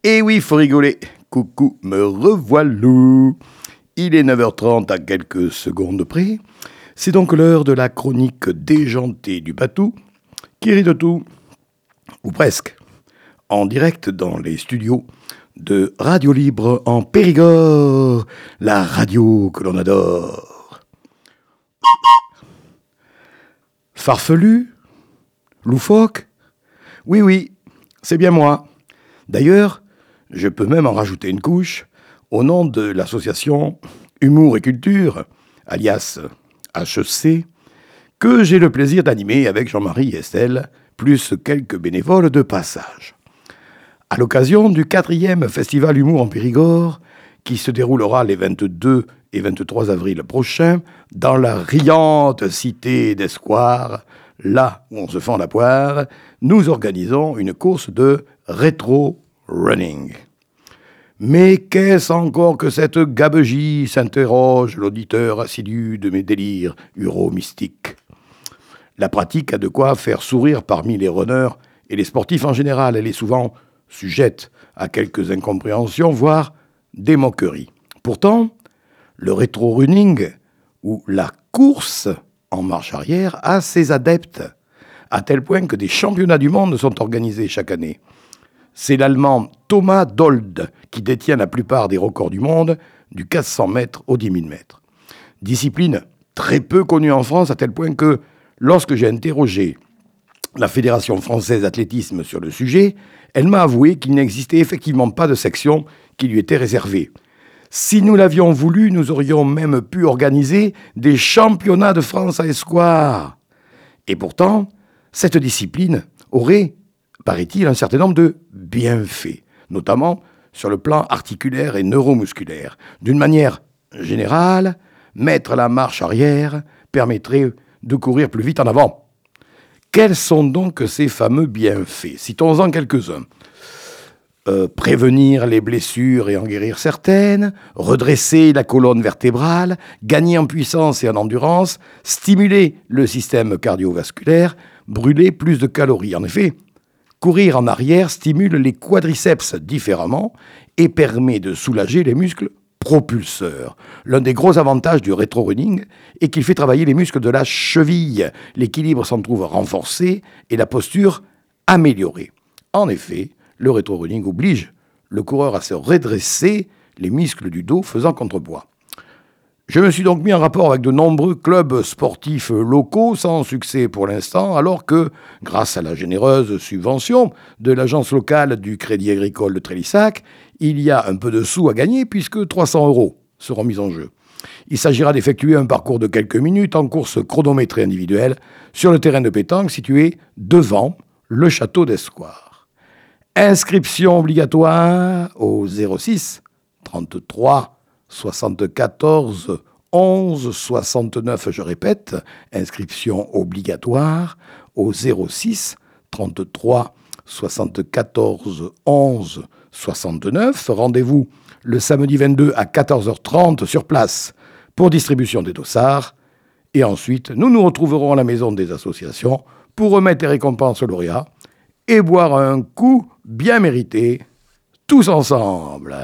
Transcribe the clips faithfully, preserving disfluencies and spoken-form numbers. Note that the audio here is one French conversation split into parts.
Eh oui, faut rigoler. Coucou, me revoilà. Il est neuf heures trente à quelques secondes près. C'est donc l'heure de la chronique déjantée du Patou, qui rit de tout, ou presque, en direct dans les studios de Radio Libre en Périgord, la radio que l'on adore. Farfelu? Loufoque? Oui, oui, c'est bien moi. D'ailleurs, je peux même en rajouter une couche au nom de l'association Humour et Culture, alias H E C, que j'ai le plaisir d'animer avec Jean-Marie et Estelle, plus quelques bénévoles de passage. À l'occasion du quatrième Festival Humour en Périgord, qui se déroulera les vingt-deux et vingt-trois avril prochains, dans la riante cité d'Escoir, là où on se fend la poire, nous organisons une course de rétro-running. Mais qu'est-ce encore que cette gabegie, s'interroge l'auditeur assidu de mes délires uro-mystiques. La pratique a de quoi faire sourire parmi les runners et les sportifs en général. Elle est souvent sujette à quelques incompréhensions, voire des moqueries. Pourtant, le rétro-running, ou la course en marche arrière, a ses adeptes, à tel point que des championnats du monde sont organisés chaque année. C'est l'Allemand Thomas Dold qui détient la plupart des records du monde, du quatre cents mètres au dix mille mètres. Discipline très peu connue en France, à tel point que, lorsque j'ai interrogé la Fédération française d'athlétisme sur le sujet, elle m'a avoué qu'il n'existait effectivement pas de section qui lui était réservée. Si nous l'avions voulu, nous aurions même pu organiser des championnats de France à Escoir. Et pourtant, cette discipline aurait, paraît-il, un certain nombre de bienfaits, notamment sur le plan articulaire et neuromusculaire. D'une manière générale, mettre la marche arrière permettrait de courir plus vite en avant. Quels sont donc ces fameux bienfaits? Citons-en quelques-uns. Euh, prévenir les blessures et en guérir certaines, redresser la colonne vertébrale, gagner en puissance et en endurance, stimuler le système cardiovasculaire, brûler plus de calories. En effet, courir en arrière stimule les quadriceps différemment et permet de soulager les muscles propulseurs. L'un des gros avantages du rétro-running est qu'il fait travailler les muscles de la cheville. L'équilibre s'en trouve renforcé et la posture améliorée. En effet, le rétro-running oblige le coureur à se redresser, les muscles du dos faisant contrepoids. Je me suis donc mis en rapport avec de nombreux clubs sportifs locaux, sans succès pour l'instant, alors que, grâce à la généreuse subvention de l'agence locale du Crédit Agricole de Trélissac, il y a un peu de sous à gagner puisque trois cents euros seront mis en jeu. Il s'agira d'effectuer un parcours de quelques minutes en course chronométrée individuelle sur le terrain de pétanque situé devant le château d'Escoir. Inscription obligatoire au zéro six trente-trois soixante-quatorze onze soixante-neuf, je répète, inscription obligatoire au zéro six trente-trois soixante-quatorze onze soixante-neuf. Rendez-vous le samedi vingt-deux à quatorze heures trente sur place pour distribution des dossards. Et ensuite, nous nous retrouverons à la maison des associations pour remettre les récompenses aux lauréats et boire un coup bien mérité, tous ensemble.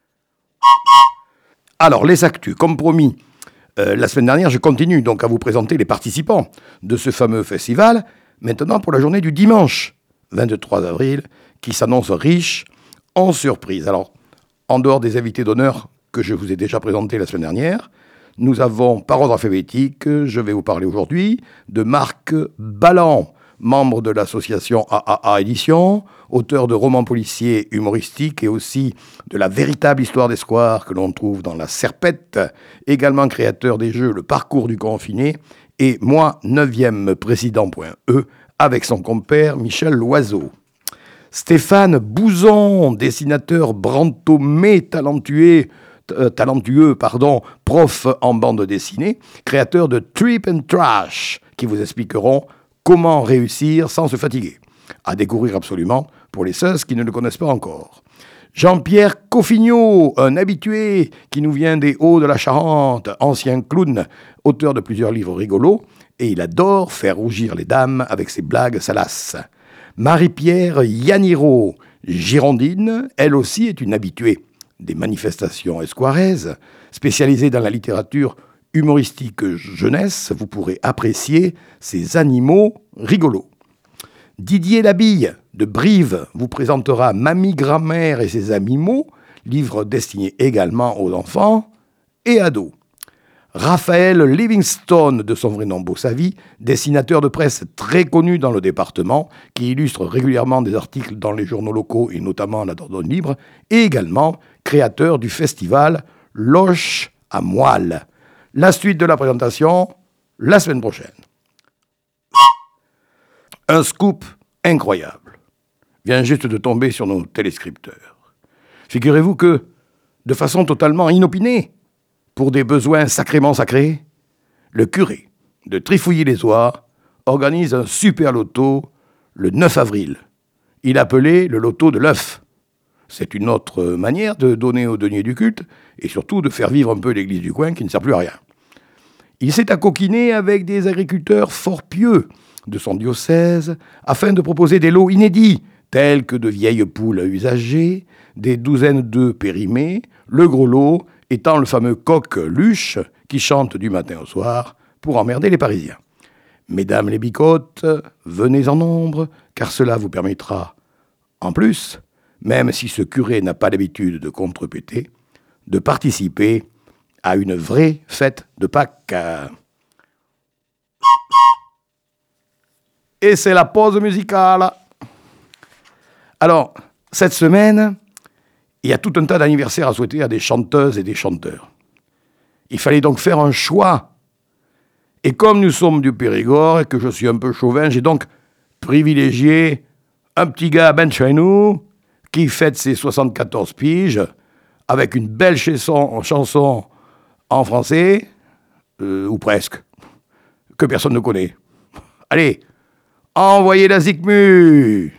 Alors, les actus, comme promis, euh, la semaine dernière, je continue donc à vous présenter les participants de ce fameux festival, maintenant pour la journée du dimanche vingt-trois avril, qui s'annonce riche en surprises. Alors, en dehors des invités d'honneur que je vous ai déjà présentés la semaine dernière, nous avons, par ordre alphabétique, je vais vous parler aujourd'hui de Marc Balland, membre de l'association A A A Édition, auteur de romans policiers humoristiques et aussi de la véritable histoire d'Escoir que l'on trouve dans La Serpette, également créateur des jeux Le Parcours du Confiné, et moi, neuvième président.e, avec son compère Michel Loiseau. Stéphane Bouzon, dessinateur brantomé talentueux, euh, talentueux pardon, prof en bande dessinée, créateur de Trip and Trash, qui vous expliqueront comment réussir sans se fatiguer. À découvrir absolument pour les seuls qui ne le connaissent pas encore. Jean-Pierre Coffignot, un habitué qui nous vient des Hauts de la Charente, ancien clown, auteur de plusieurs livres rigolos, et il adore faire rougir les dames avec ses blagues salaces. Marie-Pierre Yaniro, girondine, elle aussi est une habituée des manifestations esquaraises. Spécialisée dans la littérature humoristique jeunesse, vous pourrez apprécier ces animaux rigolos. Didier Labille de Brive vous présentera Mamie Grammaire et ses animaux, livre destiné également aux enfants et ados. Raphaël Livingstone, de son vrai nom Beausavie, dessinateur de presse très connu dans le département, qui illustre régulièrement des articles dans les journaux locaux et notamment la Dordogne Libre, et également créateur du festival Loche à Moelle. La suite de la présentation, la semaine prochaine. Un scoop incroyable vient juste de tomber sur nos téléscripteurs. Figurez-vous que, de façon totalement inopinée, pour des besoins sacrément sacrés, le curé de Trifouilly-les-Oies organise un super loto le neuf avril. Il appelé le loto de l'œuf. C'est une autre manière de donner aux deniers du culte et surtout de faire vivre un peu l'église du coin qui ne sert plus à rien. Il s'est accoquiné avec des agriculteurs fort pieux de son diocèse afin de proposer des lots inédits tels que de vieilles poules usagées, des douzaines d'œufs périmés, le gros lot étant le fameux coq-luche qui chante du matin au soir pour emmerder les Parisiens. Mesdames les bicotes, venez en nombre, car cela vous permettra, en plus, même si ce curé n'a pas l'habitude de contrepéter, de participer à une vraie fête de Pâques. Et c'est la pause musicale. Alors, cette semaine, il y a tout un tas d'anniversaires à souhaiter à des chanteuses et des chanteurs. Il fallait donc faire un choix. Et comme nous sommes du Périgord et que je suis un peu chauvin, j'ai donc privilégié un petit gars ben chez nous qui fête ses soixante-quatorze piges avec une belle chanson, chanson en français, euh, ou presque, que personne ne connaît. Allez, envoyez la zikmu!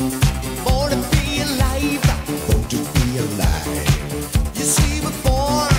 Born to be alive, born to be alive. You see, we're born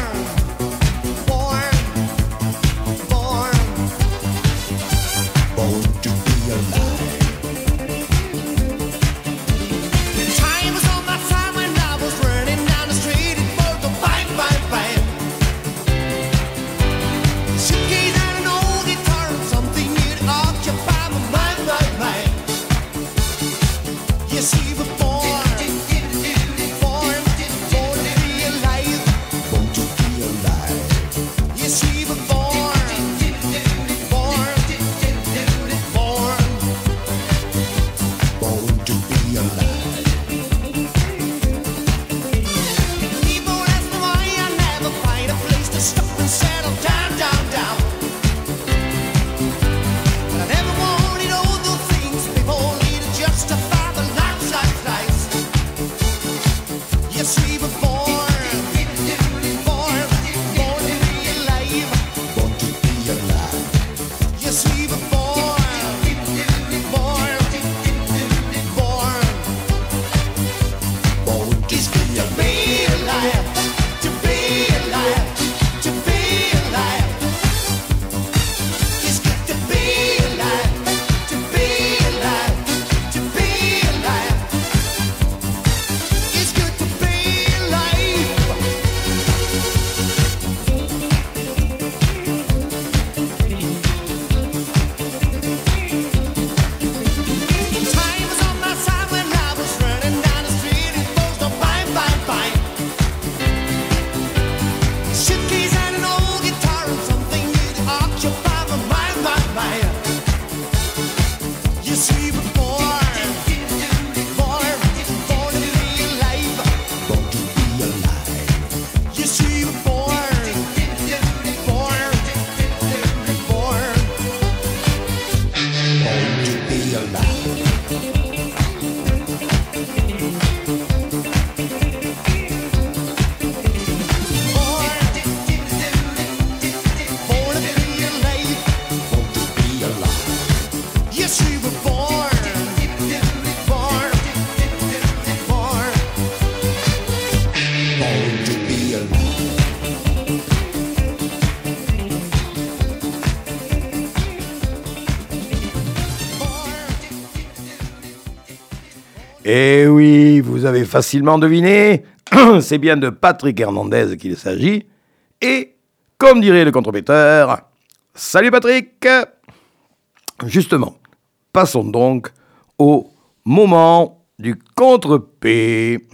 Eh oui, vous avez facilement deviné, c'est bien de Patrick Hernandez qu'il s'agit. Et, comme dirait le contrepéteur, salut Patrick! Justement, passons donc au moment du contre-P.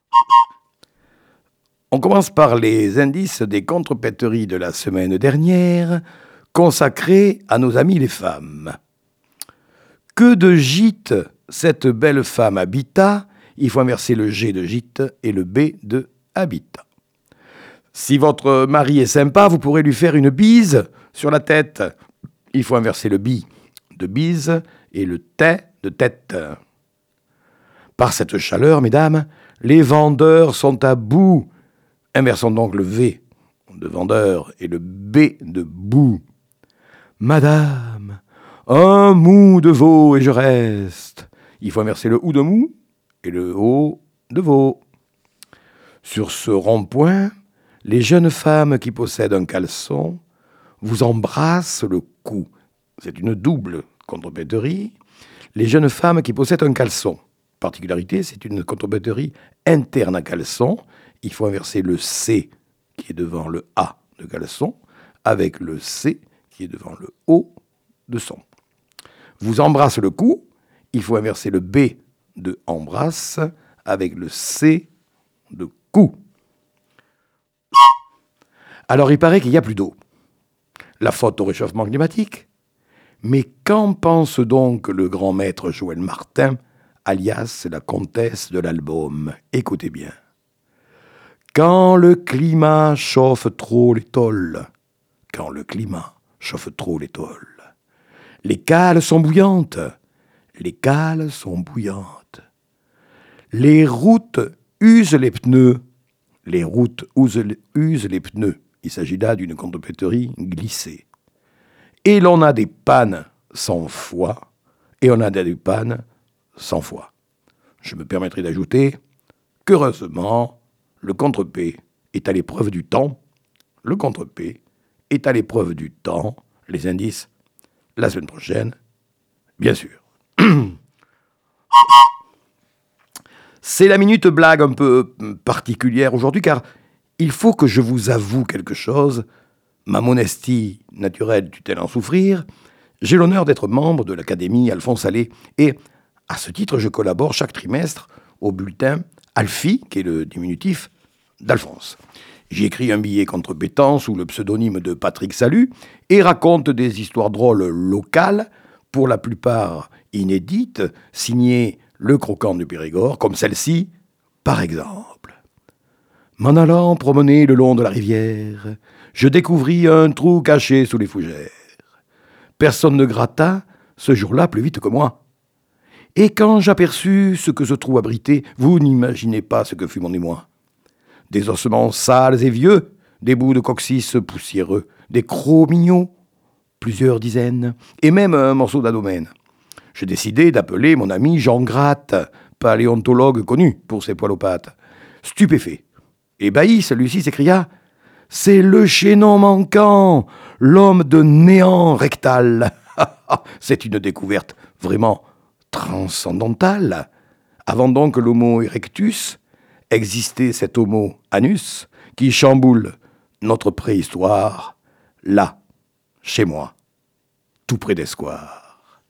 On commence par les indices des contrepéteries de la semaine dernière, consacrés à nos amis les femmes. Que de gîtes cette belle femme habita, il faut inverser le G de gîte et le B de habitat. Si votre mari est sympa, vous pourrez lui faire une bise sur la tête. Il faut inverser le bi de bise et le t de tête. Par cette chaleur, mesdames, les vendeurs sont à bout. Inversons donc le V de vendeur et le B de bout. Madame, un mou de veau et je reste. Il faut inverser le ou de mou et le o de veau. Sur ce rond-point, les jeunes femmes qui possèdent un caleçon vous embrassent le cou. C'est une double contrepéterie. Les jeunes femmes qui possèdent un caleçon. Particularité, c'est une contrepéterie interne à caleçon. Il faut inverser le C qui est devant le A de caleçon avec le C qui est devant le O de son. Vous embrasse le cou, il faut inverser le B de embrasse avec le C de cou. Alors il paraît qu'il n'y a plus d'eau. La faute au réchauffement climatique. Mais qu'en pense donc le grand maître Joël Martin, alias la comtesse de l'album? Écoutez bien. Quand le climat chauffe trop les tôles, quand le climat chauffe trop les tôles, les cales sont bouillantes, les cales sont bouillantes. Les routes usent les pneus, les routes usent, usent les pneus. Il s'agit là d'une contrepéterie glissée. Et l'on a des pannes sans foi, et on a des pannes sans foi. Je me permettrai d'ajouter qu'heureusement, le contre-P est à l'épreuve du temps. Le contre-P est à l'épreuve du temps. Les indices, la semaine prochaine, bien sûr. C'est la minute blague un peu particulière aujourd'hui, car il faut que je vous avoue quelque chose. Ma modestie naturelle tue-t-elle en souffrir? J'ai l'honneur d'être membre de l'Académie Alphonse Allais, et à ce titre, je collabore chaque trimestre au bulletin Alphie, qui est le diminutif d'Alphonse. J'y écris un billet contrepétent sous le pseudonyme de Patrick Salut et raconte des histoires drôles locales, pour la plupart inédites, signées Le Croquant du Périgord, comme celle-ci, par exemple. M'en allant promener le long de la rivière, je découvris un trou caché sous les fougères. Personne ne gratta ce jour-là plus vite que moi. Et quand j'aperçus ce que ce trou abritait, vous n'imaginez pas ce que fut mon émoi. Des ossements sales et vieux, des bouts de coccyx poussiéreux, des crocs mignons, plusieurs dizaines, et même un morceau d'abdomen. Je décidai d'appeler mon ami Jean Gratte, paléontologue connu pour ses poils aux pattes. Stupéfait, ébahi, celui-ci s'écria « C'est le chaînon manquant, l'homme de néant rectal. » C'est une découverte vraiment transcendantale. Avant donc l'homo erectus, existait cet homo anus qui chamboule notre préhistoire, là, chez moi, tout près d'Escoir.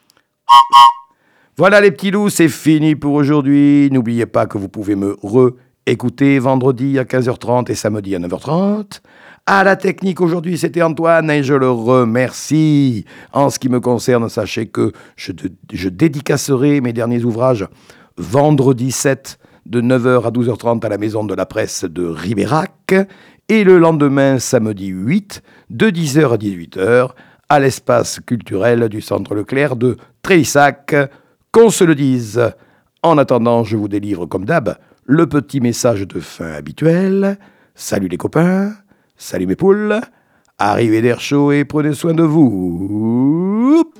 Voilà les petits loups, c'est fini pour aujourd'hui. N'oubliez pas que vous pouvez me re-écouter vendredi à quinze heures trente et samedi à neuf heures trente. À la technique aujourd'hui, c'était Antoine et je le remercie. En ce qui me concerne, sachez que je, je dédicacerai mes derniers ouvrages vendredi sept de neuf heures à douze heures trente à la Maison de la Presse de Ribérac et le lendemain, samedi huit, de dix heures à dix-huit heures à l'espace culturel du Centre Leclerc de Trélissac. Qu'on se le dise. En attendant, je vous délivre comme d'hab le petit message de fin habituel. Salut les copains, salut mes poules, arrivez d'air chaud et prenez soin de vous.